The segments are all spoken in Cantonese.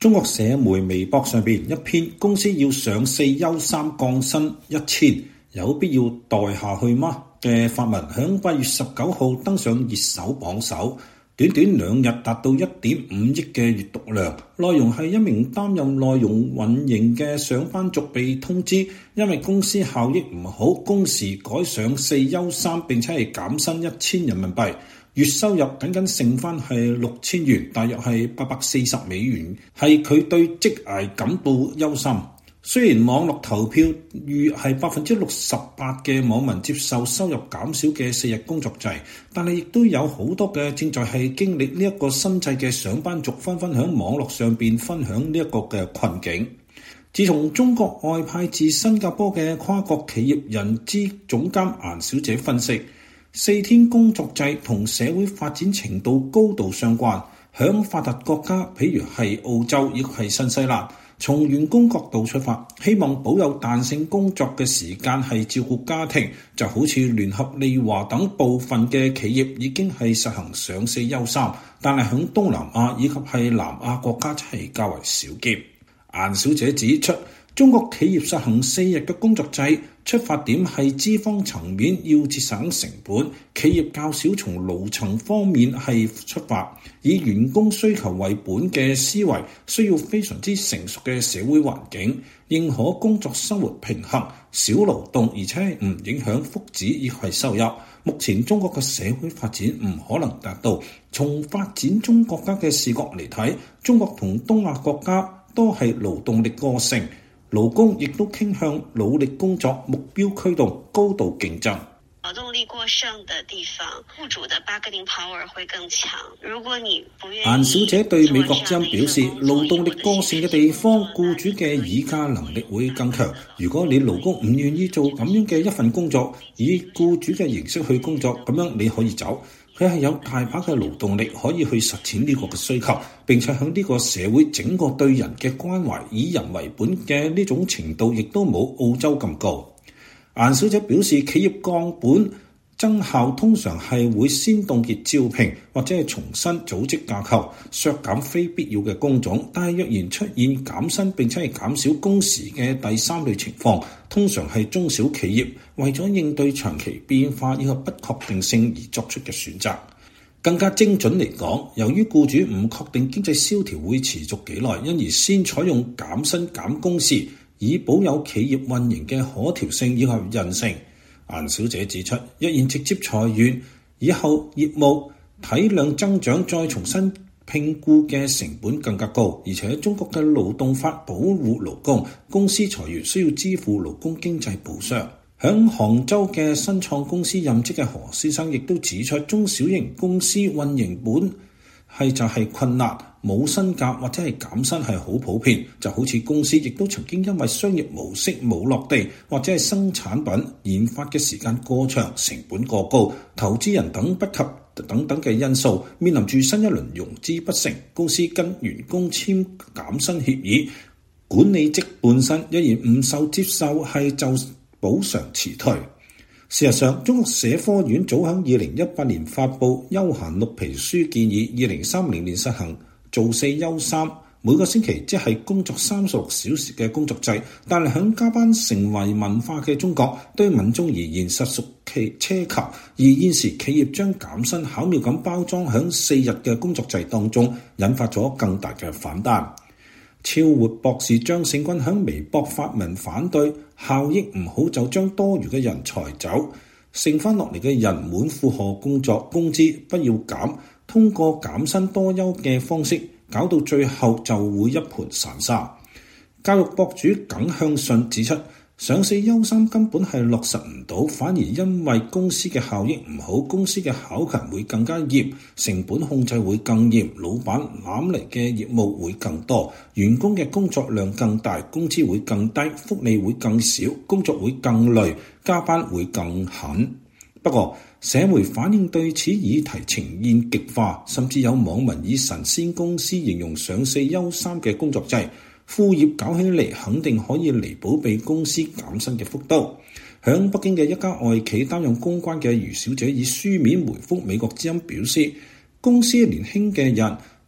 中國社媒微博上邊一篇公司要上4休3降薪1000，有必要待下去嗎嘅發文，響8月19號登上熱搜榜首，短短2日達到1.5億嘅閱讀量。內容係一名擔任內容運營嘅上班族被通知，因為公司效益唔好，工時改上4休3，並且係減薪1000人民幣。月收入僅僅剩翻係6000元，大約係840美元，係佢對職涯感到憂心。雖然網絡投票逾係68%嘅網民接受收入減少嘅4日工作制，但係亦都有好多嘅正在係經歷呢一個新制嘅上班族紛紛響網絡上邊分享呢一個嘅困境。自從中國外派至新加坡嘅跨國企業人資總監顏小姐分析，4天工作制同社會發展程度高度相關。響發達國家，譬如係澳洲，亦係新西蘭，從員工角度出發，希望保有彈性工作嘅時間係照顧家庭，就好似聯合利華等部分嘅企業已經係實行上4休3，但係響東南亞以及係南亞國家真係較為少見。顏小姐指出，中國企業實行4日嘅工作制，出發點係資方層面要節省成本，企業較少從勞層方面係出發，以員工需求為本嘅思維，需要非常之成熟嘅社會環境，認可工作生活平衡，少勞動，而且唔影響福祉亦係收入。目前中國嘅社會發展唔可能達到。從發展中國家嘅視角嚟睇，中國同東亞國家都係勞動力過剩，勞工亦都傾向努力工作，目標驅動，高度競爭。 勞動力過剩的地方，雇主的 bargaining power 會更強。如果你不願意， 顏小姐對美國之音表示，勞動力過剩嘅地方，雇主嘅議價能力會更強。如果你勞工唔願意做咁樣嘅一份工作，以雇主嘅形式去工作，咁樣你可以走。佢係有大把嘅勞動力可以去實踐呢個嘅需求，並且向呢個社會整個對人嘅關懷，以人為本嘅呢種程度，亦都冇澳洲咁高。顏小姐表示，企業降本增效通常係會先凍結招聘，或者係重新組織架構，削減非必要嘅工種。但係若然出現減薪並且係減少工時嘅第三類情況，通常係中小企業為咗應對長期變化以及不確定性而作出嘅選擇。更加精準嚟講，由於僱主唔確定經濟蕭條會持續幾耐，因而先採用減薪減工時，以保有企業運營嘅可調性以及韌性。顏小姐指出，若然直接裁員，以後業務體量增長，再重新聘僱嘅成本更加高，而且中國嘅勞動法保護勞工，公司裁員需要支付勞工經濟補償。響杭州嘅新創公司任職嘅何先生亦都指出，中小型公司運營本係困難，冇薪假或者係減薪係好普遍，就好似公司亦都曾經因為商業模式冇落地，或者係生產品研發嘅時間過長、成本過高、投資人等不及等等嘅因素，面臨住新一輪融資不成，公司跟員工簽減薪協議，管理職半薪，一然唔受接受係就補償辭退。事實上，中國社科院早喺2018年發布休閒綠皮書，建議2030年實行做4休3，每個星期即係工作36小時嘅工作制。但係響加班成為文化嘅中國，對民眾而言實屬奢求。而現時企業將減薪巧妙咁包裝響4日嘅工作制當中，引發咗更大嘅反彈。超活博士張勝軍喺微博發文反對，效益唔好就將多餘嘅人裁走，剩翻落嚟嘅人滿負荷工作，工資不要減，通過減薪多休嘅方式，搞到最後就會一盤散沙。教育博主耿向順指出，上4休3根本係落實唔到，反而因為公司嘅效益唔好，公司嘅考勤會更加嚴，成本控制會更嚴，老闆攬嚟嘅業務會更多，員工嘅工作量更大，工資會更低，福利會更少，工作會更累，加班會更狠。不過社會反應對此議題呈現極化，甚至有網民以神仙公司形容上4休3嘅工作制，副業搞起嚟肯定可以彌補被公司減薪嘅幅度。響北京嘅一家外企擔任公關嘅余小姐以書面回覆美國之音表示，公司年輕嘅人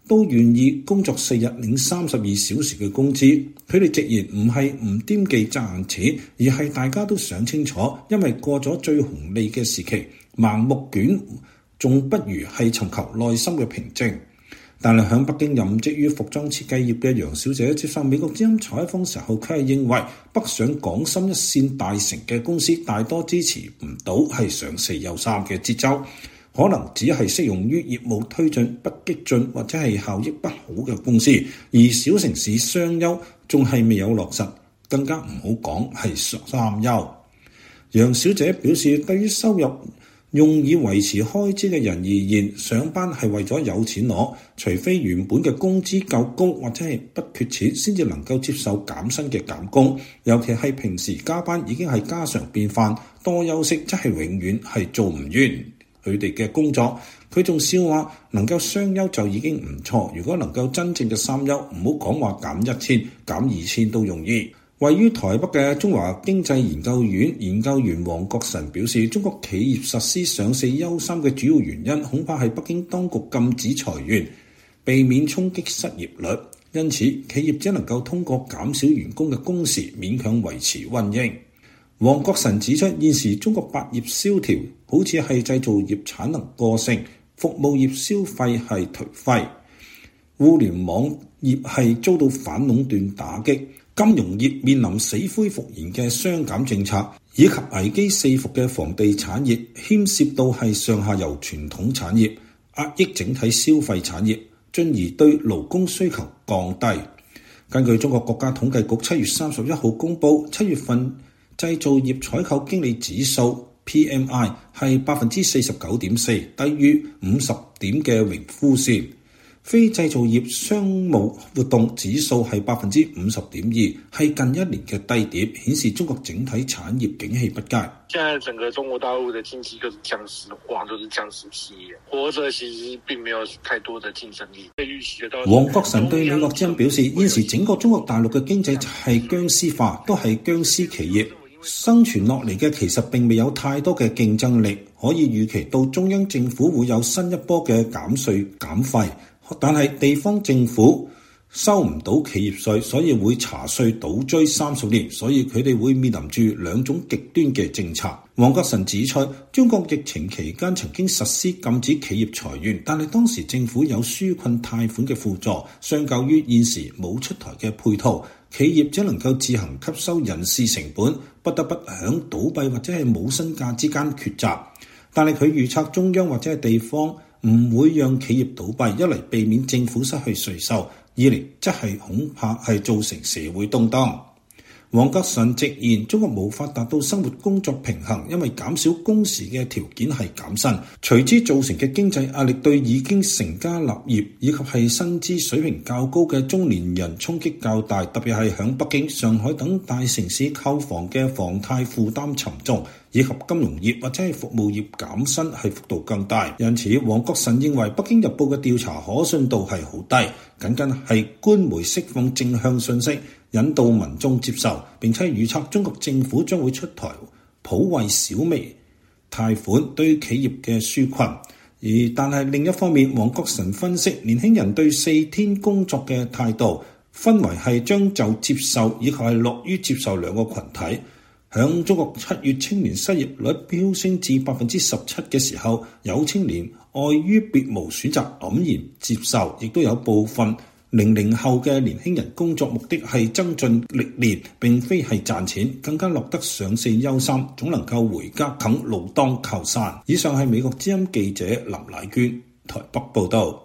都願意工作4日領32小時嘅工資。佢哋直言唔係唔惦記賺錢，而係大家都想清楚，因為過咗最紅利嘅時期，盲目捲仲不如係尋求內心嘅平靜。但係喺北京任職於服裝設計業嘅楊小姐接受美國之音採訪時候，佢係認為北上廣深一線大城嘅公司大多支持唔到係上4休3嘅節奏，可能只係適用於業務推進不激進或者係效益不好嘅公司，而小城市雙休仲係未有落實，更加唔好講係3休。楊小姐表示，對於收入用以維持開支嘅人而言，上班係為咗有錢攞，除非原本嘅工資夠高或者係不缺錢，先至能夠接受減薪嘅減工。尤其係平時加班已經係家常便飯，多休息真係永遠係做唔完佢哋嘅工作。佢仲笑話能夠雙休就已經唔錯，如果能夠真正嘅3休，唔好講話減1000、減2000都容易。位於台北嘅中華經濟研究院研究員黃國臣表示，中國企業實施上4休3嘅主要原因，恐怕係北京當局禁止裁員，避免衝擊失業率，因此企業只能夠通過減少員工嘅工時，勉強維持運營。黃國臣指出，現時中國百業蕭條，好似係製造業產能過剩，服務業消費係頹廢，互聯網業係遭到反壟斷打擊，金融業面臨死灰復燃嘅雙減政策，以及危機四伏嘅房地產業，牽涉到係上下游傳統產業，壓抑整體消費產業，進而對勞工需求降低。根據中國國家統計局7月31號公佈，7月份製造業採購經理指數 PMI 係 49.4， 低於50點嘅榮枯線。非製造業商務活動指數係 50.2， 係近1年嘅低點，顯示中國整體產業景氣不佳。 現在整個中國大陸的經濟都是僵屍化，都是僵屍企業，活着其實並沒有太多的競爭力。 黃國臣對美國之音表示，現時整個中國大陸嘅經濟就係僵屍化，都係僵屍企業，生存落嚟嘅其實並未有太多嘅競爭力，可以預期到中央政府會有新一波嘅減稅減費。但係地方政府收唔到企業稅，所以會查稅倒追30年，所以佢哋會面臨住兩種極端嘅政策。黃國臣指出，中國疫情期間曾經實施禁止企業裁員，但係當時政府有紓困貸款嘅輔助，相較於現時冇出台嘅配套，企業只能夠自行吸收人事成本，不得不響倒閉或者係冇薪假之間抉擇。但係佢預測中央或者係地方唔會讓企業倒閉，一嚟避免政府失去稅收，二嚟則係恐怕係造成社會動盪。黃國臣直言，中國無法達到生活工作平衡，因為減少工時嘅條件係減薪，隨之造成嘅經濟壓力對已經成家立業以及係薪資水平較高嘅中年人衝擊較大，特別係響北京、上海等大城市購房嘅房貸負擔沉重，以及金融業或者係服務業減薪係幅度更大。因此，黃國臣認為北京日報嘅調查可信度係好低，僅僅係官媒釋放正向信息，引導民眾接受，並且預測中國政府將會出台普惠小微貸款對企業嘅紓困。但係另一方面，黃國臣分析年輕人對4天工作嘅態度分為係將就接受以及係樂於接受兩個群體。響中國7月青年失業率飆升至 17% 嘅時候，有青年礙於別無選擇黯然接受，亦都有部分00後嘅年輕人工作目的係增進歷練，並非係賺錢，更加落得上4休3，總能夠回家啃老當靠山。以上係美國之音記者林乃娟台北報道。